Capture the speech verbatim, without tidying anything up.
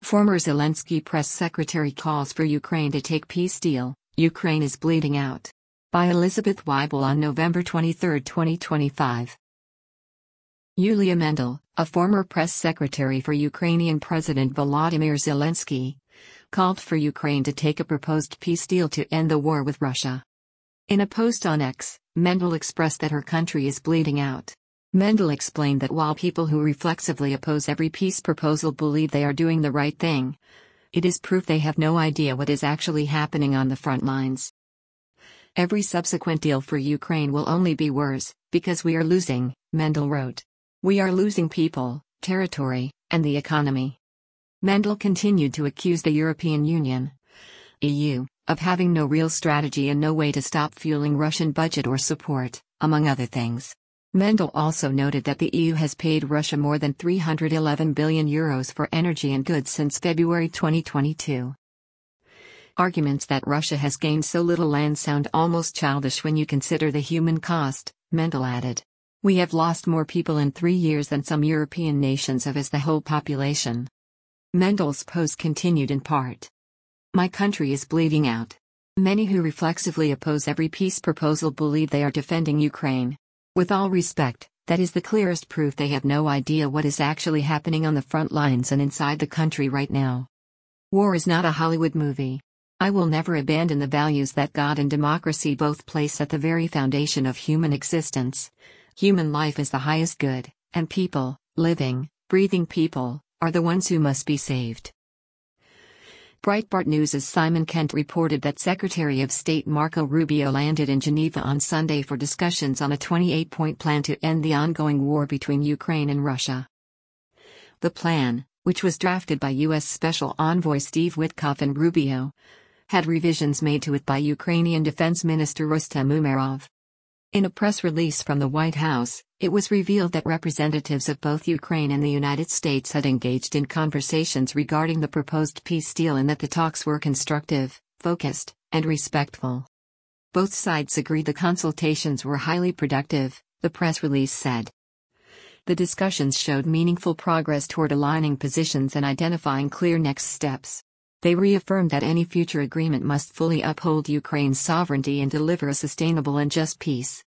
Former Zelensky press secretary calls for Ukraine to take peace deal, Ukraine is bleeding out. By Elizabeth Weibel on November twenty-third, twenty twenty-five. Yulia Mendel, a former press secretary for Ukrainian President Volodymyr Zelensky, called for Ukraine to take a proposed peace deal to end the war with Russia. In a post on X, Mendel expressed that her country is bleeding out. Mendel explained that while people who reflexively oppose every peace proposal believe they are doing the right thing, it is proof they have no idea what is actually happening on the front lines. Every subsequent deal for Ukraine will only be worse, because we are losing, Mendel wrote. We are losing people, territory, and the economy. Mendel continued to accuse the European Union, E U, of having no real strategy and no way to stop fueling Russian budget or support, among other things. Mendel also noted that the E U has paid Russia more than three hundred eleven billion euros for energy and goods since February twenty twenty-two. Arguments that Russia has gained so little land sound almost childish when you consider the human cost, Mendel added. We have lost more people in three years than some European nations have as the whole population. Mendel's post continued in part. My country is bleeding out. Many who reflexively oppose every peace proposal believe they are defending Ukraine. With all respect, that is the clearest proof they have no idea what is actually happening on the front lines and inside the country right now. War is not a Hollywood movie. I will never abandon the values that God and democracy both place at the very foundation of human existence. Human life is the highest good, and people, living, breathing people, are the ones who must be saved. Breitbart News' Simon Kent reported that Secretary of State Marco Rubio landed in Geneva on Sunday for discussions on a twenty-eight point plan to end the ongoing war between Ukraine and Russia. The plan, which was drafted by U S Special Envoy Steve Witkoff and Rubio, had revisions made to it by Ukrainian Defense Minister Rustem Umerov. In a press release from the White House, it was revealed that representatives of both Ukraine and the United States had engaged in conversations regarding the proposed peace deal and that the talks were constructive, focused, and respectful. Both sides agreed the consultations were highly productive, the press release said. The discussions showed meaningful progress toward aligning positions and identifying clear next steps. They reaffirmed that any future agreement must fully uphold Ukraine's sovereignty and deliver a sustainable and just peace.